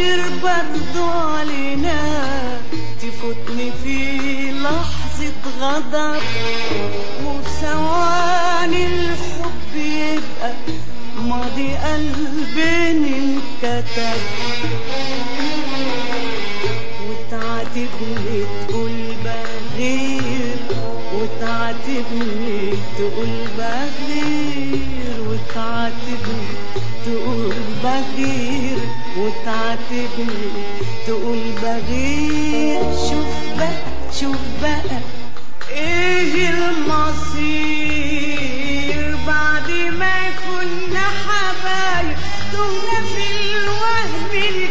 كتير برضو علينا تفوتني في لحظة غضب، وفي ثواني الحب يبقى ماضي قلبين انكتب، وتعاتبني تقول بغير، وتعاتبني تقول بغير، وتعاتبني تقول بغير، وتعاتبني تقول بغير. شوف بقى ايه المصير بعد ما كنا حبايب تهنا في الوهم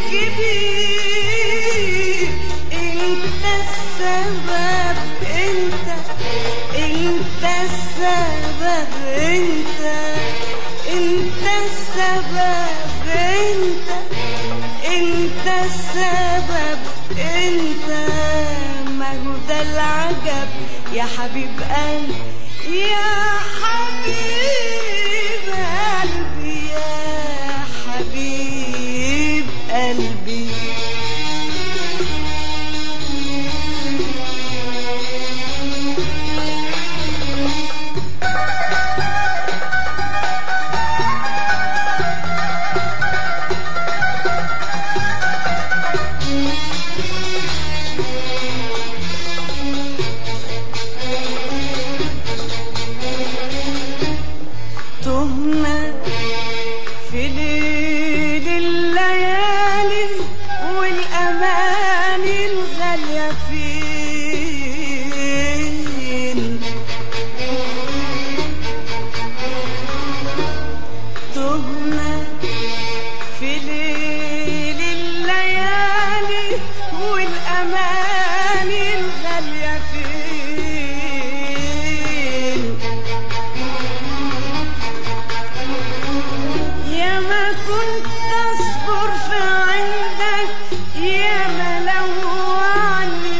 الكبير. انت السبب، انت السبب، انت السبب، انت السبب، انت. ما هو ده العجب يا حبيب قلبي، يا حبيب قلبي، يا حبيب قلبي. تهنا في ليل الليالي والأماني الغالية فين. تهنا في ليل الليالي والأماني الغالية فين. يا ما كنت أصبر في عندك، يا ما لوعني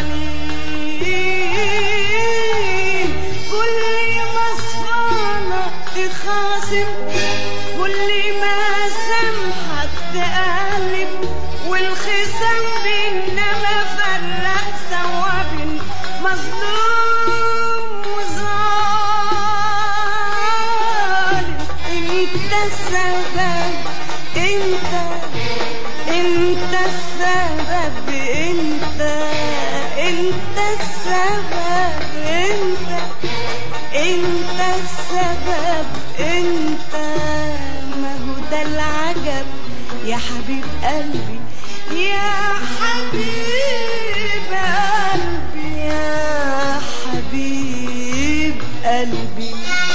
الحنين. كل ما صفانا تخاصم، كل ما سامحك تقلب، والخصام بينا ما فرق سوا بين مظلوم وظالم. انت السبب، انت السبب، انت السبب، انت السبب، انت. ما هو ده العجب يا حبيب قلبي، يا حبيب قلبي، يا حبيب قلبي.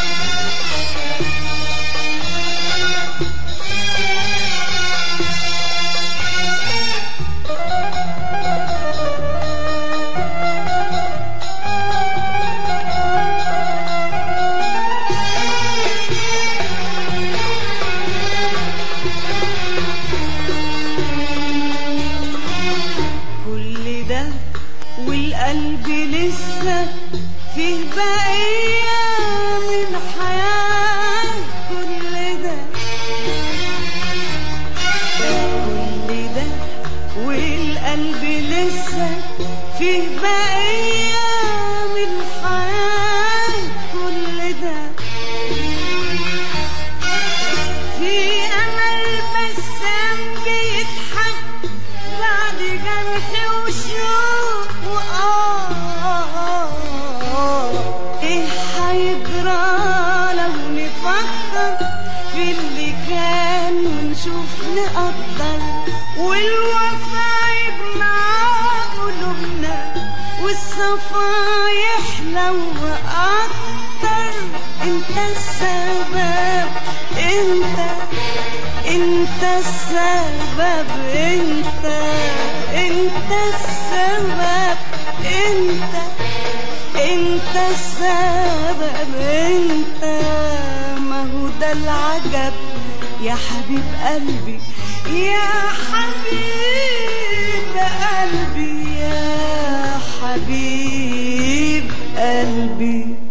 والقلب لسه فيه بقية من حياة. كل ده والقلب لسه فيه بقية من حياة. كل ده في أمل بسام بيضحك بعد جرح وشوق. ايه هيجرى لو نفكر في اللي كان ونشوف نقدر، والوفا يجمع قلوبنا والصفا يحلو اكتر. انت السبب، انت السبب، انت السبب، انت السبب، انت. ما هو ده العجب يا حبيب قلبي، يا حبيب قلبي، يا حبيب قلبي.